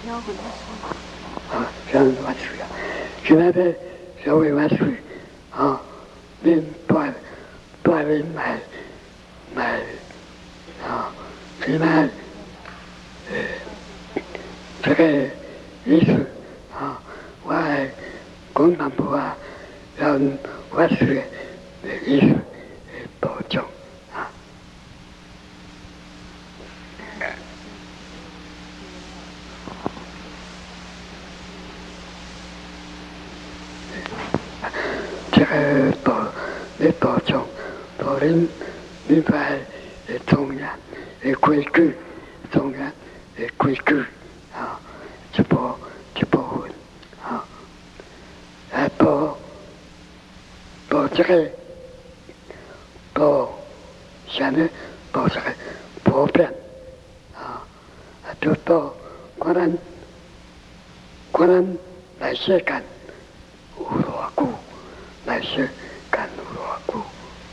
这样万岁啊！现在的社会万岁啊！您带人买啊！现在这个意思啊，我还共产部啊，让万岁的意思保重啊。这个保重，到您白的中央的规矩，中央的规矩啊，一部分啊，到这个到现在到这个普遍啊，就到可能来些干有偌久，来些干有偌久。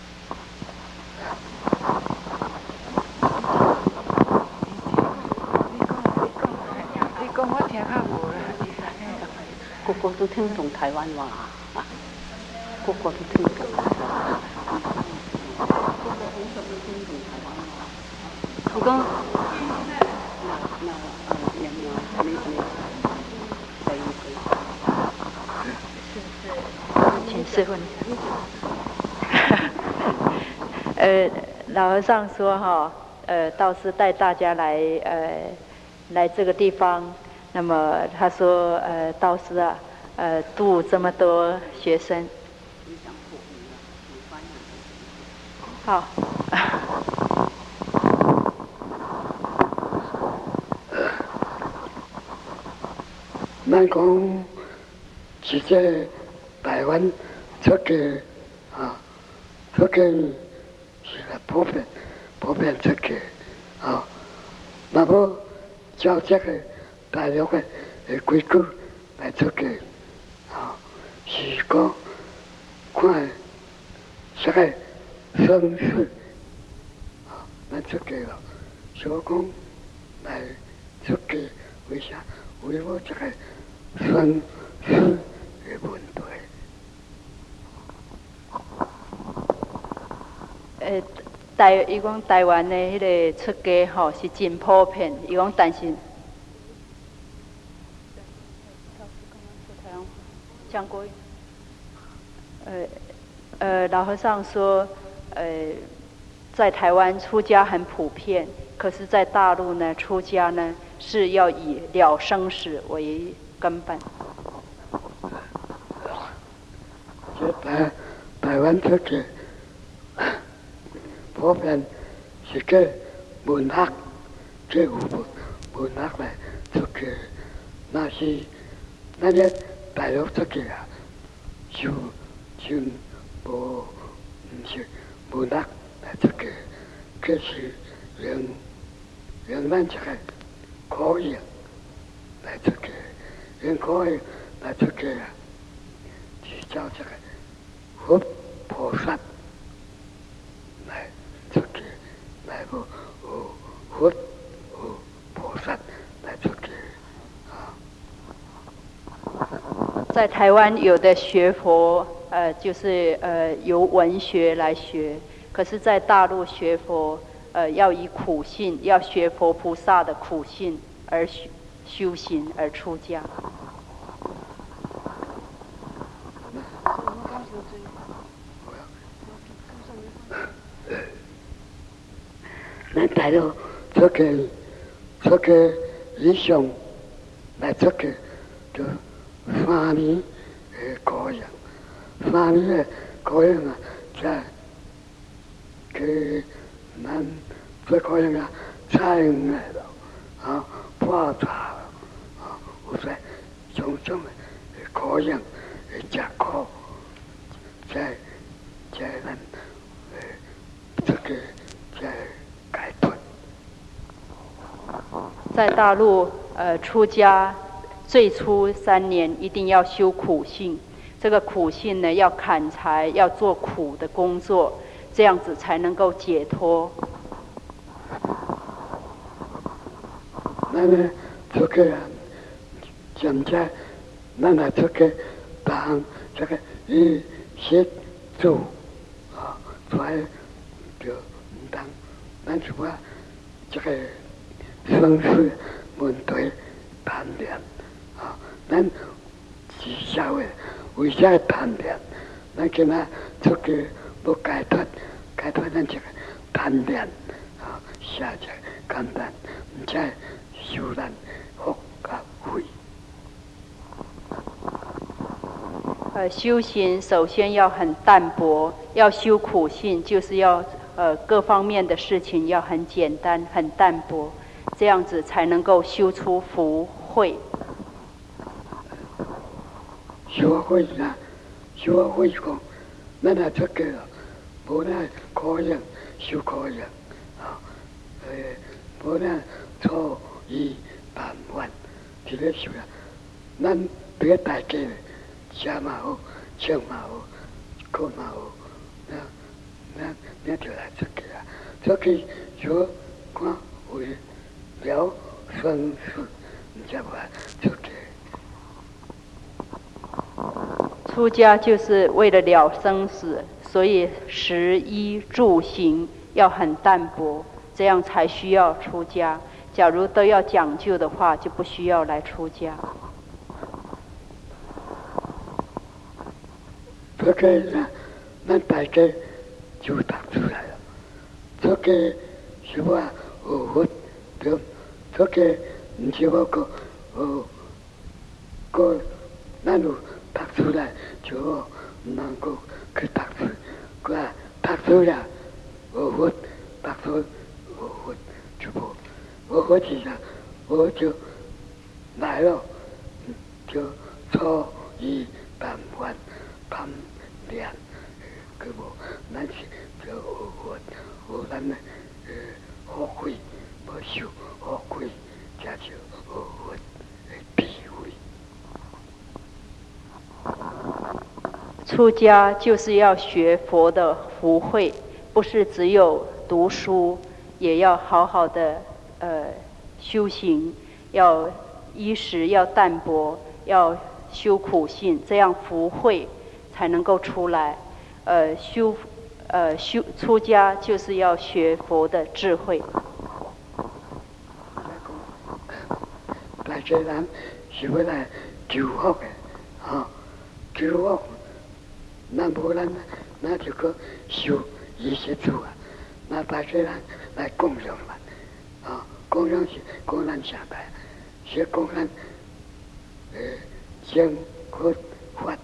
你讲我听较无啦，个个都听懂台湾话啊，个个都听懂。你讲，请示问一下。老和尚说哈，道师带大家来这个地方，那么他说，道师啊，度这么多学生，好。 咱讲是这台湾出家啊，出家是来普遍出家啊，那么照这个大陆的规矩来出家啊，是讲看这个生死啊，咱出家了，所以讲来出家为啥？为我这个生死的问题。 伊讲台湾的迄个出家吼是真普遍，伊讲但是，讲过，老和尚说，在台湾出家很普遍，可是，在大陆呢，出家呢是要以了生死为根本。 这台湾出家。普遍是个文学，这有文学来出家，那是咱这大陆出家啊，就无唔是文学来出家，这是用咱这个口语来出家，用口语来出家啊，是叫这个佛菩萨。出家来个佛菩萨来出家啊。 在台湾有的学佛，就是由文学来学，可是，在大陆学佛，要以苦信，要学佛菩萨的苦信而修行而出家。 咱大陆出家理想来出家，就3年的考验，3年的考验啊，在咱这考验啊，采用来了啊，破查了啊，有在种种的考验的结果，在咱这个在。 在大陆，出家最初3年一定要修苦信，这个苦信呢，要砍柴，要做苦的工作，这样子才能够解脱。 咱呢出家人现在咱来这个当这个协助啊，出来就唔当，咱就话这个生死问题谈恋啊，咱是社会为啥谈恋？咱今仔这个要解脱咱这个谈恋啊，写这简单，唔使受咱福甲慧。 修行首先要很淡薄，要修苦性，就是要各方面的事情要很简单、很淡薄，这样子才能够修出福慧。 修慧啦，修慧讲，咱也出家了，无咱可能修可能啊，无咱初一办完，伫咧修啦，咱别大家。写嘛好，唱嘛好，歌嘛好，那就来出家啊！出家就看为了生死，你知道吧？出家。 出家就是为了了生死，所以食衣住行要很淡薄，这样才需要出家。假如都要讲究的话，就不需要来出家。 这个咱大家就读出来了。这个是我学佛，对，这个唔是我个咱有读出来，就唔能够去读书。我读出来学佛，读出学佛就无学佛是啥？我就来了，就初一办完。办练，佢无，咱是就学咱的学会，无修学会，才就学佛的智慧。 出家就是要学佛的福慧，不是只有读书，也要好好的修行，要衣食要淡薄，要修苦性，这样福慧才能够出来。出家就是要学佛的智慧。 大家人是要来求福的，啊，求福，咱无咱就去修仪式主啊，那大家人来供养嘛，啊，供养是供咱上台，是供咱正佛法。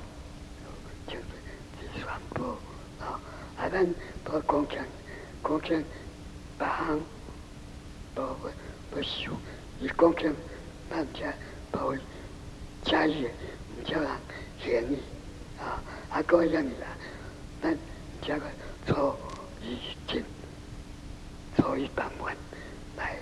啊，咱不讲别项不修，伊讲讲咱这不加意，唔叫人嫌意啊，个样啦，咱这个初一进，初一办完来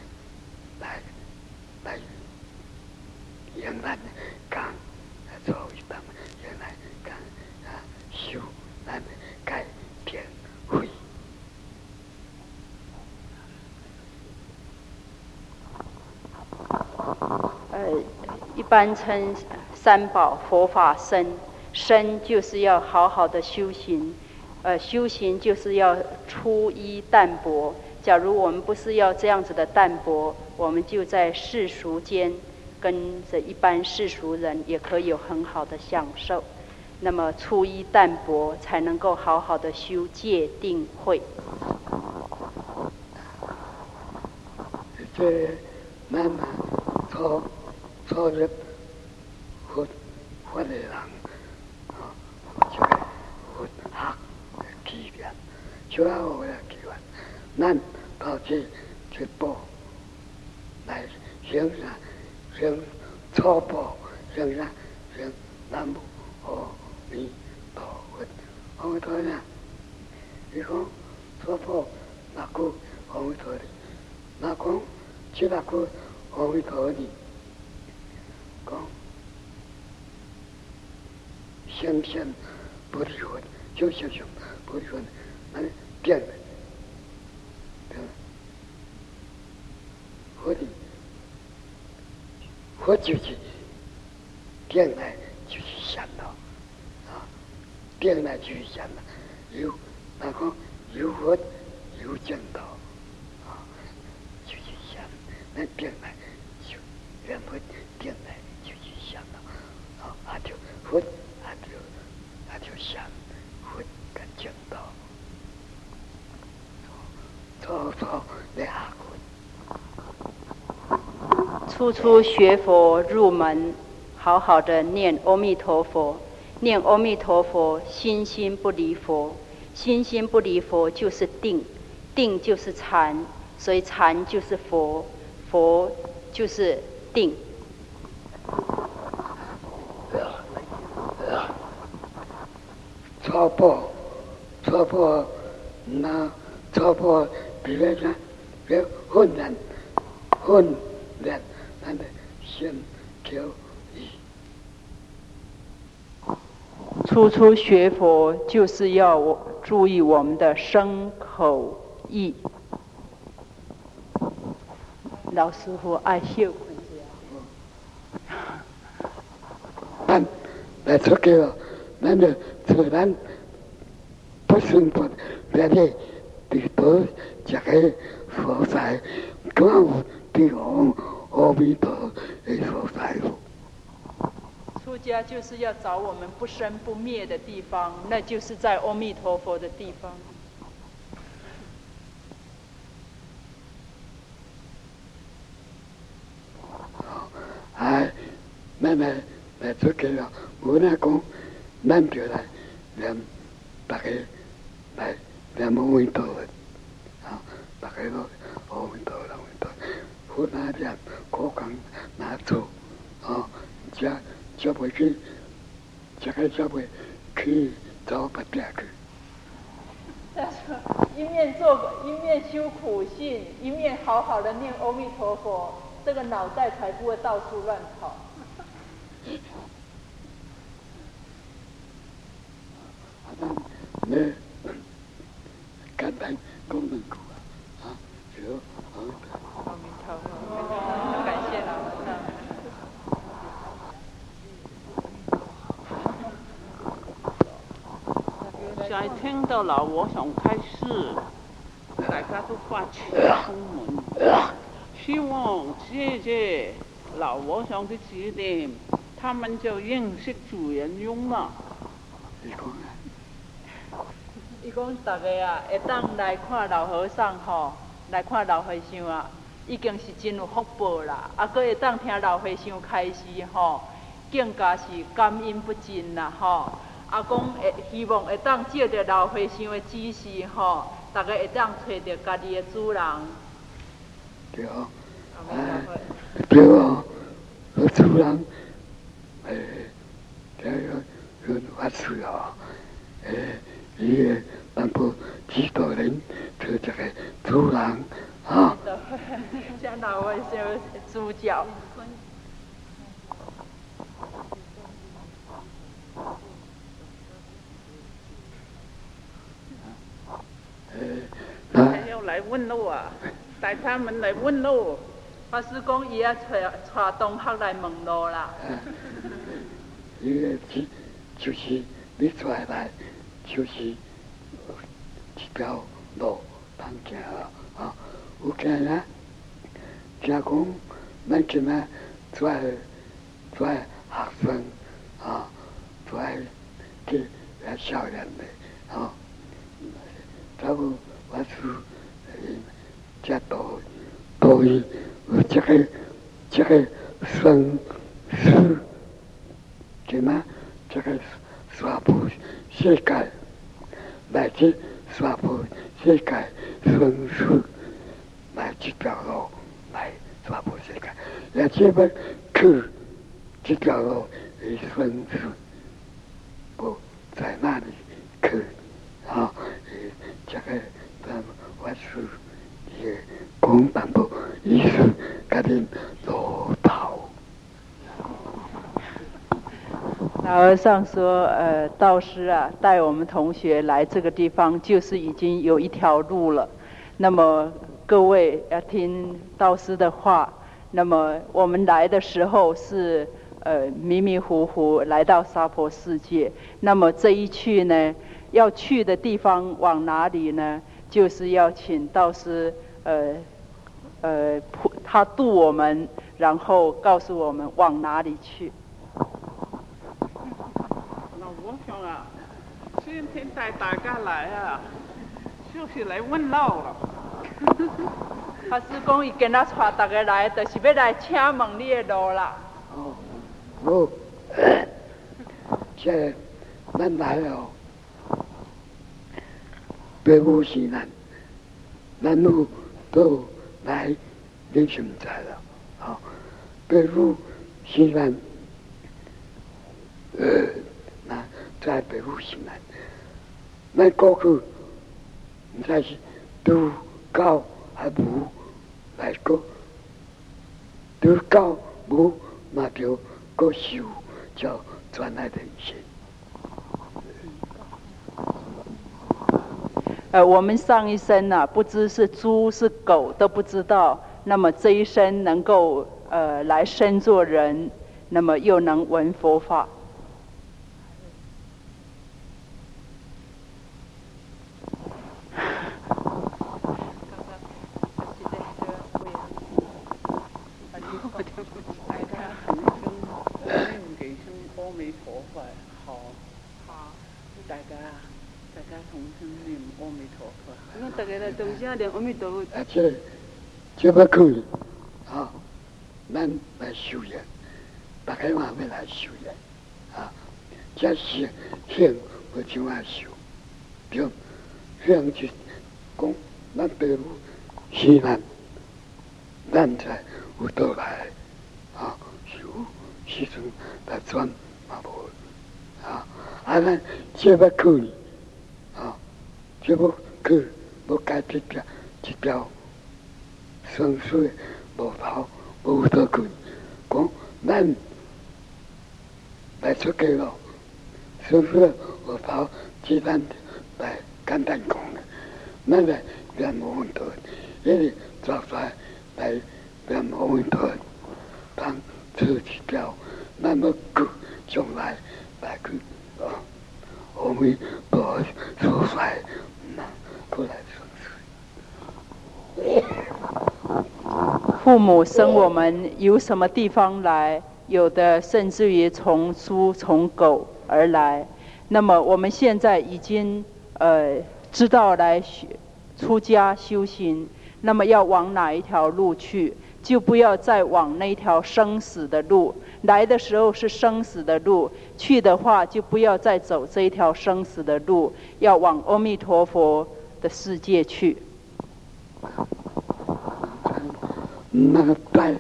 用咱讲，初一办完用来讲啊修咱的改变慧。 一般称三宝佛法身，身就是要好好的修行，修行就是要出衣淡薄。假如我们不是要这样子的淡薄，我们就在世俗间跟着一般世俗人也可以有很好的享受。那么出衣淡薄，才能够好好的修戒定慧。 这慢慢初入佛的人啊，就係佛學嘅基本，主要我嘅基本，咱到這步來行啥，行初步行啥，行南無阿彌陀佛。阿彌陀佛，你講初步那句阿彌陀佛，那講這那句阿彌陀佛。講相相不離婚，就相相不離婚，那變了，佛就是定来就是善道，定来就是善道。有那个有佛有正道，就是善。那定来就原本定来就是善道，就佛就善，佛跟正道，错来下滚。 初初学佛入门，好好的念阿弥陀佛，念阿弥陀佛，心心不离佛，心心不离佛就是定，定就是禅，所以禅就是佛，佛就是定。 初步，那初步比如讲，别混乱，咱们先调意。 初初学佛就是要注意我们的身口意。老师傅爱休困一下。来出去了，咱就自然不生活，别的比多这个佛在，刚好比我阿弥陀的佛在。 出家就是要找我们不生不灭的地方，那就是在阿弥陀佛的地方。 慢慢来出去了，我那讲，咱就来念大家来念阿弥陀佛，大家都阿弥陀佛，佛那念苦功拿做，这袂去，这个这袂去找别地去。 一面修苦行，一面好好的念阿弥陀佛，这个脑袋才不会到处乱跑。 那简单讲两句就阿弥陀佛，感谢老师。 在听到老和尚开示，大家都发起充满，希望借着老和尚的指点，他们就认识主人翁了。 伊讲大家啊，会当来看老和尚吼，来看老和尚啊，已经是真有福报啦。啊，搁会当听老和尚开示吼，更加是感恩不尽啦吼。啊，讲会希望会当借着老和尚的指示吼，大家会当找到家己的主人。 对哦，对哦，主人，这个法师哦，伊个南部指导人做这个主人啊。 像老和尚的主教。 还要来问路啊，带他们来问路。 法师讲，伊要带同学来问路啦。 伊个就是你出来，就是一条路通行啊。有行啊，听讲咱今仔做学生做去来少年的差不我是这多于这个生死，什么这个娑婆世界，乃至娑婆世界生死，乃这条路来娑婆世界，也这么去这条路的生死，不在那里去这个我是也讲淡薄意思，甲恁路头。 老和尚说，道师啊，带我们同学来这个地方，就是已经有一条路了。那么各位要听道师的话。那么我们来的时候是迷迷糊糊来到娑婆世界。那么这一去呢，要去的地方往哪里呢？就是要请道师他渡我们，然后告诉我们往哪里去。 那我想啊，今天带大家来啊，就是来问路了。 法师讲，伊今仔带大家来，就是要来请问你的路啦。 哦，我这咱来了，北部西南，南路都来领现在了。好，北部西南，那在北部西南，那过去，在是都高还无来过，都高无。那就过修叫转来人生。 我们上一生啊，不知是猪是狗都不知道，那么这一生能够来生做人，那么又能闻佛法。 大家来同声念阿弥陀佛。 这不可以啊！咱来修行，大家嘛要来修行啊！这是行我怎样修？对，行就讲咱北部西南，咱才有倒来啊，修时阵来转嘛无啊！咱这不可以啊！这不可以。要改一条生水无头无得去，讲咱来出家咯，生水无头，只咱来简单讲的，咱来练无问题，因为做出来来练无问题，当出一条，咱要去将来来去啊，后面无所衰，过来。 父母生我们由什么地方来？有的甚至于从猪从狗而来。那么我们现在已经知道来出家修行，那么要往哪一条路去？就不要再往那条生死的路。来的时候是生死的路，去的话就不要再走这一条生死的路，要往阿弥陀佛的世界去。 那个带，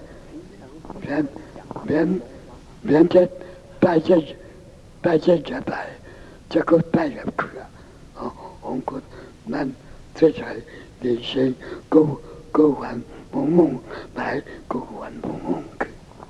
连这带这带，这个带入去啊！哦，我觉咱这才人生过完梦梦来，过完梦梦去。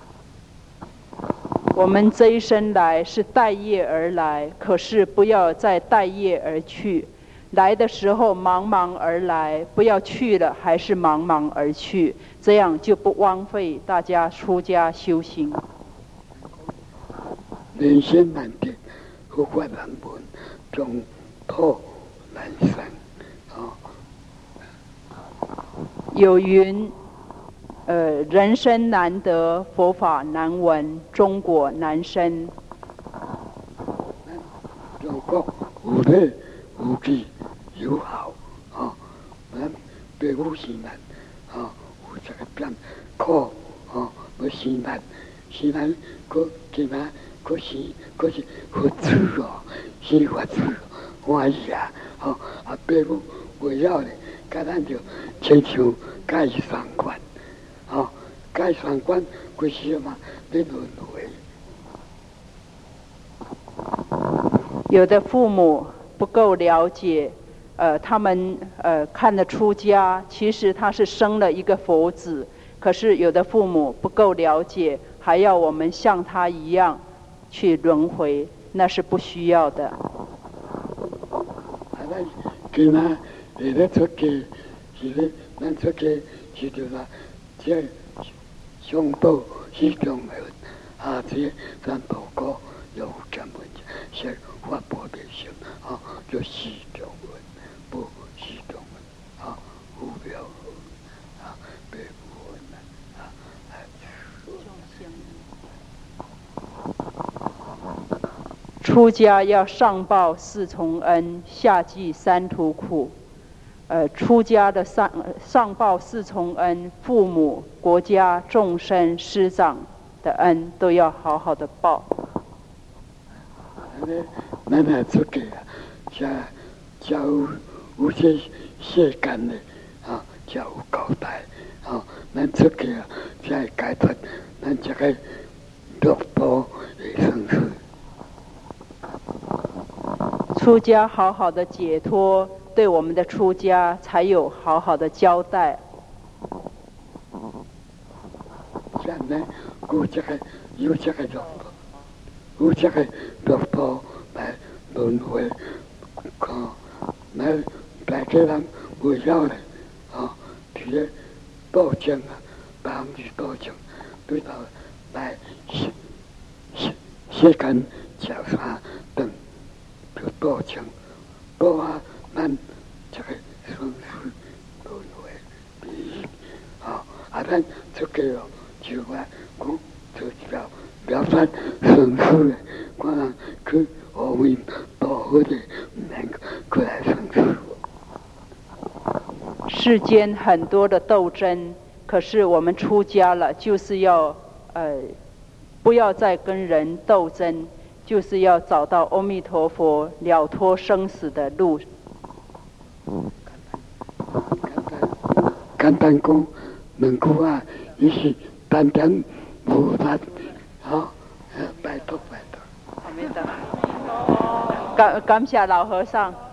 我们这一生来是带业而来，可是不要再带业而去。来的时候茫茫而来，不要去了还是茫茫而去，这样就不枉费大家出家修行。 人生难定，福法难闻，中土难生。 有云，人生难得，佛法难闻，中国难生。 中国有理有据有效啊！咱北部西南啊，有这个变苦啊，要西南搁今仔搁是佛祖哦，是佛祖欢喜啊！吼啊，北部围绕咧，甲咱就亲像介双关，吼介双关规时嘛，咧轮回。 有的父母不够了解，他们看得出家，其实他是生了一个佛子，可是有的父母不够了解，还要我们像他一样去轮回，那是不需要的。 咱今仔下咧出家，是咧咱出家是着啦，这上报是重要， 啊，这咱报告有这么些发布的性啊，就西中文，不西中文啊，无标啊，北部文啊， 出家要上报四重恩，下济三途苦。出家的上报四重恩，父母、国家、众生、师长的恩都要好好的报。 那这个叫有些世间的啊，叫有交代啊，咱这个才解脱，咱这个六道的生死。 出家好好的解脱，对我们的出家才有好好的交代。 现在有这个六道，有这个六道来轮回，那大家人不晓得啊，这个道经啊，帮助道经对到来世间叫啥等。道经，道啊，咱这个生死轮回啊，咱这个就话讲，就表达生死的，可能去后面道的能够过来生死。 世间很多的斗争，可是我们出家了，就是要不要再跟人斗争。就是要找到阿弥陀佛了脱生死的路。 简单讲，两句话，伊是单单无法，好，拜托。 感谢老和尚。